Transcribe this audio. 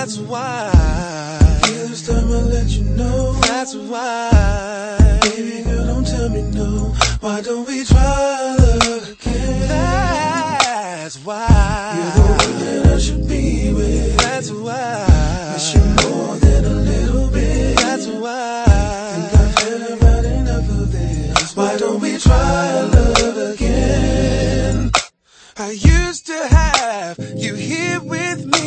That's why. This time I'll let you know. That's why. Baby girl, don't tell me no. Why don't we try love again? That's why. You're the one that I should be with. That's why. Miss you more than a little bit. That's why. Think I've had about enough of this. Why don't we try